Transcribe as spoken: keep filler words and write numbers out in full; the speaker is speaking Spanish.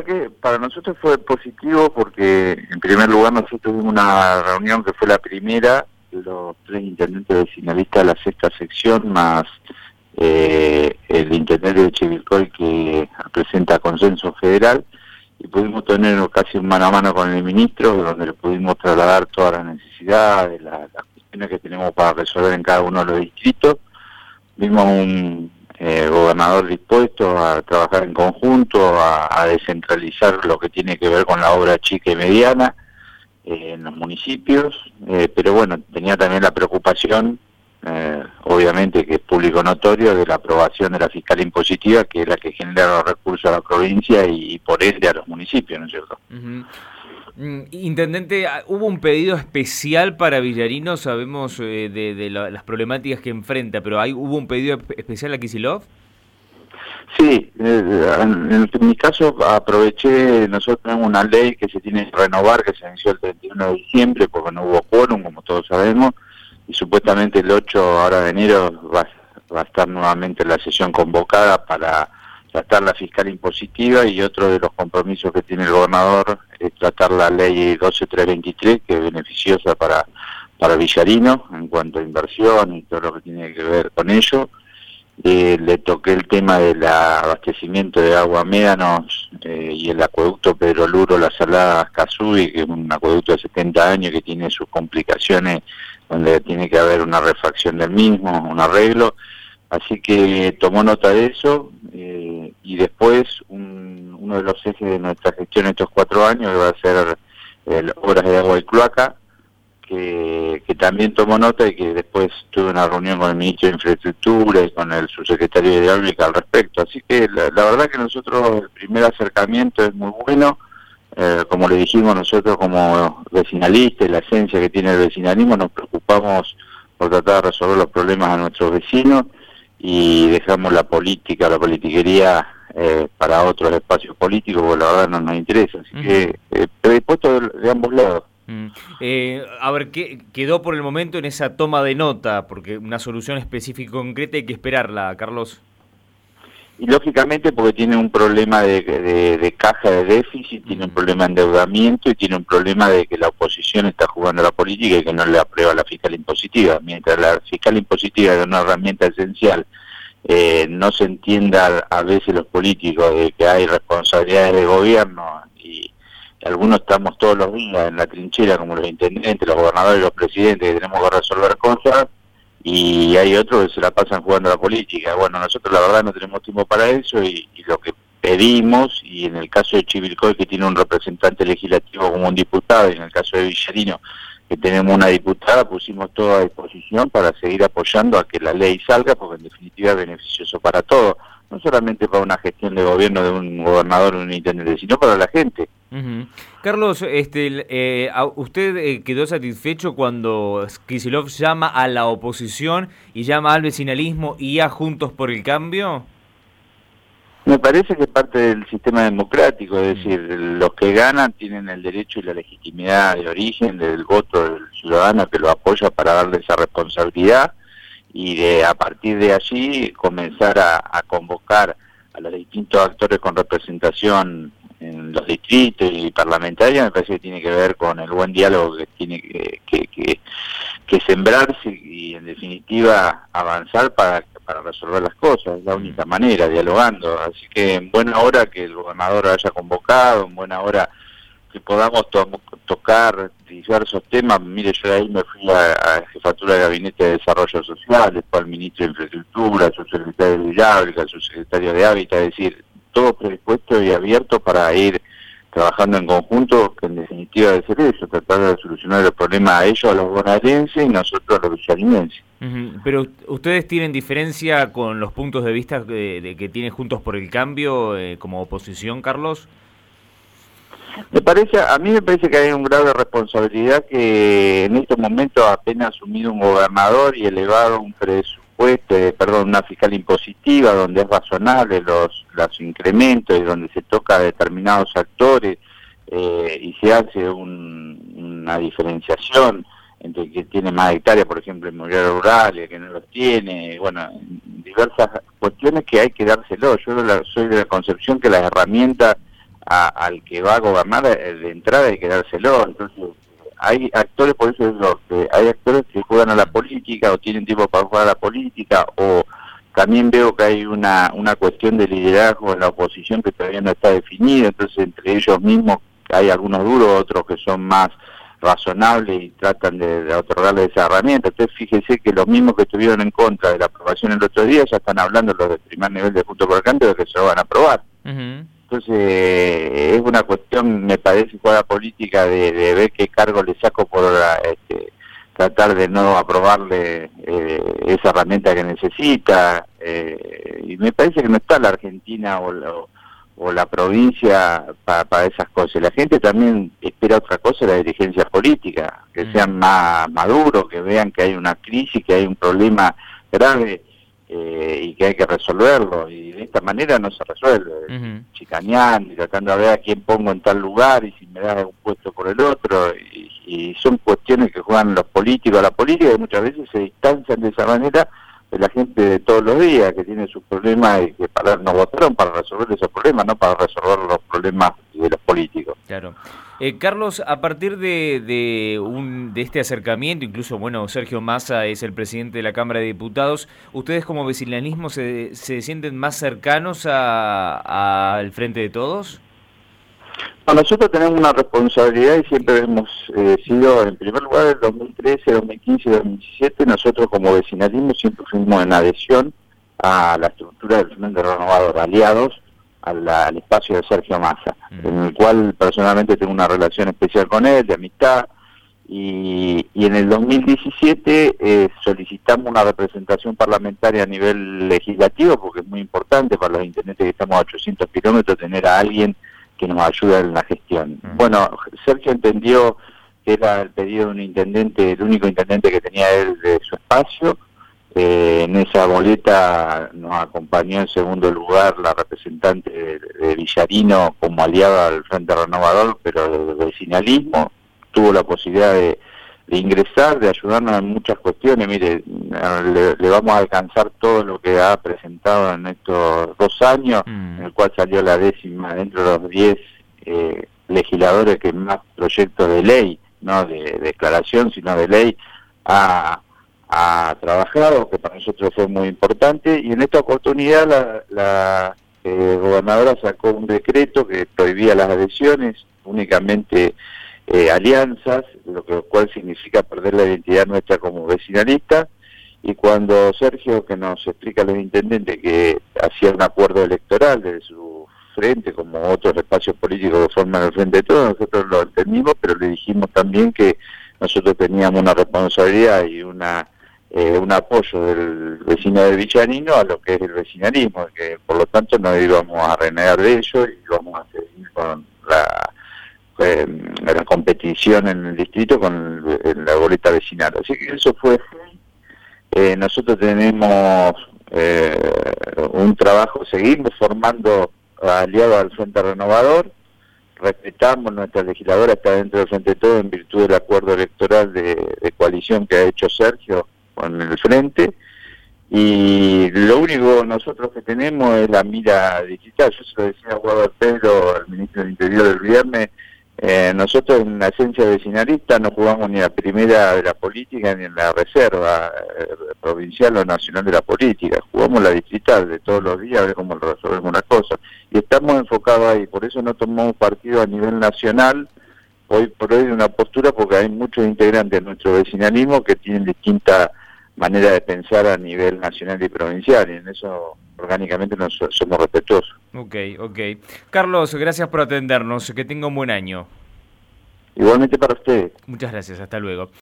verdad que para nosotros fue positivo porque, en primer lugar, nosotros tuvimos una reunión que fue la primera de los tres intendentes vecinalistas de la sexta sección, más eh, el intendente de Chivilcoy que presenta consenso federal, y pudimos tener casi un mano a mano con el ministro, donde le pudimos trasladar todas las necesidades, las, las cuestiones que tenemos para resolver en cada uno de los distritos. Vimos un eh, gobernador dispuesto a trabajar en conjunto, a, a descentralizar lo que tiene que ver con la obra chica y mediana eh, en los municipios, eh, pero bueno, tenía también la preocupación, eh, obviamente que es público notorio, de la aprobación de la fiscal impositiva, que es la que genera los recursos a la provincia y, y por ende a los municipios, ¿no es cierto? Uh-huh. Intendente, ¿hubo un pedido especial para Villarino? Sabemos eh, de, de la, las problemáticas que enfrenta, pero ¿hay, ¿hubo un pedido especial a Kicillof? Sí, eh, en, en mi caso aproveché, nosotros tenemos una ley que se tiene que renovar, que se venció el treinta y uno de diciembre, porque no hubo quórum, como todos sabemos, y supuestamente el ocho ahora de enero va, va a estar nuevamente la sesión convocada para tratar la fiscal impositiva, y otro de los compromisos que tiene el gobernador es tratar la ley doce mil trescientos veintitrés, que es beneficiosa para, para Villarino en cuanto a inversión y todo lo que tiene que ver con ello. Eh, le toqué el tema del abastecimiento de agua Médanos eh, y el acueducto Pedro Luro, Las Saladas, Casubi, que es un acueducto de setenta años que tiene sus complicaciones, donde tiene que haber una refacción del mismo, un arreglo. Así que tomó nota de eso, eh, y después un, uno de los ejes de nuestra gestión estos cuatro años va a ser el, obras de agua y cloaca, que, que también tomó nota, y que después tuve una reunión con el ministro de Infraestructura y con el subsecretario de Hidráulica al respecto. Así que la, la verdad que nosotros el primer acercamiento es muy bueno. Eh, como le dijimos, nosotros como vecinalistas, la esencia que tiene el vecinalismo, nos preocupamos por tratar de resolver los problemas a nuestros vecinos, y dejamos la política, la politiquería eh, para otros espacios políticos, porque la verdad no nos interesa. Así uh-huh. que eh, predispuesto de, de ambos lados. Uh-huh. Eh, a ver, ¿qué quedó por el momento en esa toma de nota? Porque una solución específica y concreta hay que esperarla, Carlos. Y lógicamente porque tiene un problema de, de, de caja de déficit, tiene un problema de endeudamiento, y tiene un problema de que la oposición está jugando a la política y que no le aprueba la fiscal impositiva. Mientras la fiscal impositiva es una herramienta esencial, eh, no se entienda a veces los políticos de que hay responsabilidades de gobierno, y algunos estamos todos los días en la trinchera, como los intendentes, los gobernadores y los presidentes, que tenemos que resolver cosas, y hay otros que se la pasan jugando a la política. Bueno, nosotros la verdad no tenemos tiempo para eso, y, y lo que pedimos, y en el caso de Chivilcoy, que tiene un representante legislativo como un diputado, y en el caso de Villarino, que tenemos una diputada, pusimos todo a disposición para seguir apoyando a que la ley salga, porque en definitiva es beneficioso para todos, no solamente para una gestión de gobierno de un gobernador o un intendente, sino para la gente. Uh-huh. Carlos, este, eh, ¿usted eh, quedó satisfecho cuando Kicillof llama a la oposición y llama al vecinalismo y a Juntos por el Cambio? Me parece que es parte del sistema democrático, es decir, los que ganan tienen el derecho y la legitimidad de origen del voto del ciudadano que lo apoya para darle esa responsabilidad, y de a partir de allí comenzar a, a convocar a los distintos actores con representación en los distritos y parlamentarios. Me parece que tiene que ver con el buen diálogo que tiene que, que, que, que sembrarse, y en definitiva avanzar para, para resolver las cosas. Es la única manera, dialogando. Así que en buena hora que el gobernador haya convocado, en buena hora que podamos to tocar diversos temas. Mire, yo de ahí me fui a, a Jefatura de Gabinete de Desarrollo Social, después al ministro de Infraestructura, al subsecretario de Hidráulica, al subsecretario de Hábitat, es decir, todo predispuesto y abierto para ir trabajando en conjunto, que en definitiva debe ser eso, tratar de solucionar el problema a ellos, a los bonaerenses, y nosotros a los villarinenses. Uh-huh. Pero ustedes tienen diferencia con los puntos de vista de, de que tiene Juntos por el Cambio eh, como oposición, Carlos. Me parece, a mí me parece que hay un grado de responsabilidad que en estos momentos apenas ha asumido un gobernador y elevado un presupuesto, eh, perdón, una fiscal impositiva donde es razonable los, los incrementos y donde se toca a determinados actores, eh, y se hace un, una diferenciación entre el que tiene más hectáreas, por ejemplo, en inmobiliario rural, y el que no los tiene, bueno, diversas cuestiones que hay que dárselo. Yo la, soy de la concepción que las herramientas a, al que va a gobernar de entrada hay que dárselo. Entonces, hay actores, por eso digo, que hay actores que juegan a la política o tienen tiempo para jugar a la política, o también veo que hay una, una cuestión de liderazgo en la oposición que todavía no está definida, entonces entre ellos mismos hay algunos duros, otros que son más razonables y tratan de, de otorgarle esa herramienta. Entonces fíjese que los mismos que estuvieron en contra de la aprobación el otro día ya están hablando los del primer nivel de Juntos por el Cambio de que se lo van a aprobar. Uh-huh. Entonces eh, es una cuestión, me parece, juega política de, de ver qué cargo le saco por este, tratar de no aprobarle eh, esa herramienta que necesita, eh, y me parece que no está la Argentina o la, o la provincia para pa esas cosas. La gente también espera otra cosa de la dirigencia política, que mm. sean más maduros, que vean que hay una crisis, que hay un problema grave eh, y que hay que resolverlo, y de esta manera no se resuelve, uh-huh. chicaneando y tratando de ver a quién pongo en tal lugar y si me da un puesto por el otro, y, y son cuestiones que juegan los políticos a la política, y muchas veces se distancian de esa manera de la gente de todos los días que tiene sus problemas y que para no votaron para resolver esos problemas, no para resolver los problemas de los políticos. Claro. Eh, Carlos, a partir de, de, un, de este acercamiento, incluso, bueno, Sergio Massa es el presidente de la Cámara de Diputados, ¿ustedes como vecinalismo se, se sienten más cercanos al Frente de Todos? No, nosotros tenemos una responsabilidad y siempre hemos eh, sido, en primer lugar, en dos mil trece, dos mil quince y dos mil diecisiete, nosotros como vecinalismo siempre fuimos en adhesión a la estructura del Frente Renovador, aliados a la, al espacio de Sergio Massa, mm. en el cual personalmente tengo una relación especial con él, de amistad, y, y en el dos mil diecisiete eh, solicitamos una representación parlamentaria a nivel legislativo, porque es muy importante para los intendentes que estamos a ochocientos kilómetros tener a alguien que nos ayuda en la gestión. Uh-huh. Bueno, Sergio entendió que era el pedido de un intendente, el único intendente que tenía él de su espacio. Eh, en esa boleta nos acompañó en segundo lugar la representante de, de Villarino como aliada al Frente Renovador, pero del vecinalismo. Tuvo la posibilidad de, de ingresar, de ayudarnos en muchas cuestiones. Mire, le, le vamos a alcanzar todo lo que ha presentado en estos dos años, mm. en el cual salió la décima dentro de los diez eh, legisladores que más proyectos de ley, no de, de declaración, sino de ley, ha, ha trabajado, que para nosotros fue muy importante. Y en esta oportunidad la, la eh, gobernadora sacó un decreto que prohibía las adhesiones, únicamente Eh, alianzas, lo que, cual significa perder la identidad nuestra como vecinalista. Y cuando Sergio, que nos explica a los intendentes que hacía un acuerdo electoral de su frente, como otros espacios políticos que forman el Frente de Todos, nosotros lo entendimos, pero le dijimos también que nosotros teníamos una responsabilidad y una eh, un apoyo del vecino de Villarino a lo que es el vecinalismo, que por lo tanto no íbamos a renegar de ello y íbamos a seguir con la Eh, la competición en el distrito con el, la boleta vecinal. Así que eso fue eh, nosotros tenemos eh, un trabajo, seguimos formando aliados al Frente Renovador, respetamos, nuestra legisladora está dentro del Frente de Todo en virtud del acuerdo electoral de, de coalición que ha hecho Sergio con el Frente, y lo único nosotros que tenemos es la mira digital. Yo se lo decía a Guado Pedro, al ministro del Interior, el viernes. Eh, nosotros en la esencia vecinalista no jugamos ni la primera de la política ni en la reserva eh, provincial o nacional de la política, jugamos la distrital de todos los días a ver cómo resolvemos las cosas, y estamos enfocados ahí. Por eso no tomamos partido a nivel nacional hoy por hoy de una postura, porque hay muchos integrantes de nuestro vecinalismo que tienen distintas maneras de pensar a nivel nacional y provincial, y en eso orgánicamente nos somos respetuosos. Ok, ok. Carlos, gracias por atendernos, que tenga un buen año. Igualmente para ustedes. Muchas gracias, hasta luego.